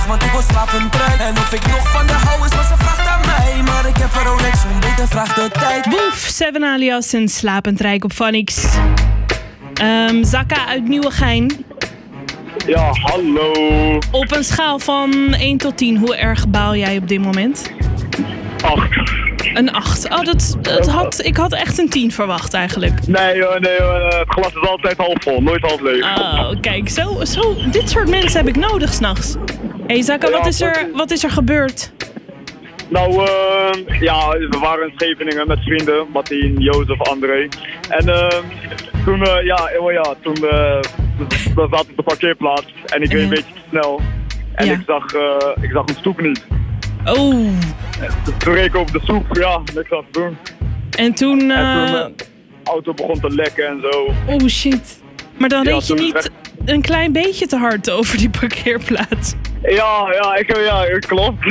terug, want ik wil slapen trek. En of ik nog van de hou is wat ze vraagt aan mij. Maar ik heb er ook niks om, beter vraag de tijd. Boef, Seven Alias en Slapend Rijk op Phonics. Zakka uit Nieuwegein. Ja, hallo. Op een schaal van 1 tot 10, hoe erg baal jij op dit moment? 8. Een 8. Oh, ik had echt een 10 verwacht eigenlijk. Nee hoor, het glas is altijd half vol, nooit half leeg. Oh, kijk, zo, dit soort mensen heb ik nodig s'nachts. Hey Zakka, wat is er gebeurd? Nou, we waren in Scheveningen met vrienden, Martien, Jozef, André. En toen we zaten op de parkeerplaats en ik reed een beetje te snel. En ik zag een stoep niet. Oh. Toen reed ik over de stoep, niks aan te doen. En toen de auto begon te lekken en zo. Oh shit. Maar dan reed je niet een klein beetje te hard over die parkeerplaats? Ja, klopt.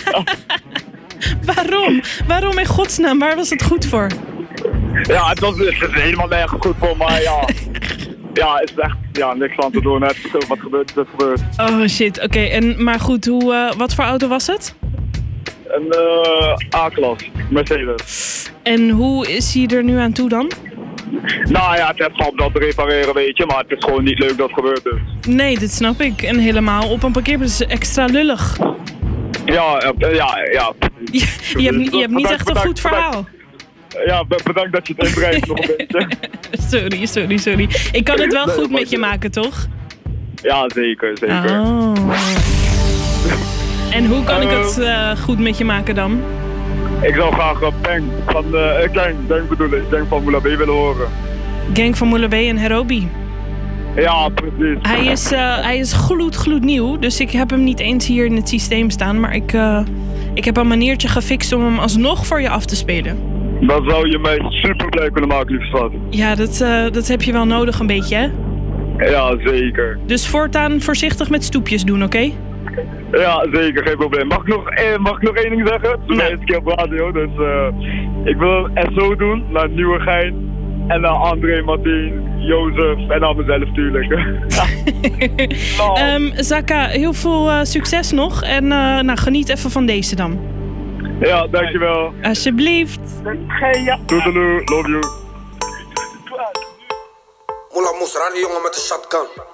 Waarom? Waarom in godsnaam? Waar was het goed voor? Ja, het is helemaal nergens goed voor, maar ja, het is echt niks aan te doen. Het is wat gebeurt, het gebeurt. Oh shit, oké. Maar goed, wat voor auto was het? Een A-klas, Mercedes. En hoe is hij er nu aan toe dan? Nou ja, het valt wel te repareren, weet je, maar het is gewoon niet leuk dat het gebeurd is. Nee, dat snap ik. En helemaal op een parkeerplaats is extra lullig. Ja. Je hebt niet echt een goed verhaal. Ja, bedankt dat je het inbrengt nog een beetje. Sorry. Ik kan het wel goed met je maken, toch? Ja, zeker. Oh. En hoe kan ik het goed met je maken dan? Ik zou graag Gang van Moula B willen horen. Gang van Moula B en Herobi. Ja, precies. Hij is gloednieuw, dus ik heb hem niet eens hier in het systeem staan. Maar ik heb een maniertje gefixt om hem alsnog voor je af te spelen. Dan zou je mij super blij kunnen maken, lieve schat. Ja, dat heb je wel nodig een beetje, hè? Ja, zeker. Dus voortaan voorzichtig met stoepjes doen, oké? Ja, zeker, geen probleem. Mag ik nog één ding zeggen? Het is de eerste keer op radio, dus ik wil het zo doen naar Nieuwegein. En naar André, Martien, Jozef en naar mezelf natuurlijk. Zakka, heel veel succes nog. En geniet even van deze dan. Ja, dankjewel. Alsjeblieft. Toedeloe, love you. Moela Moes, raar die jongen met de shotgun.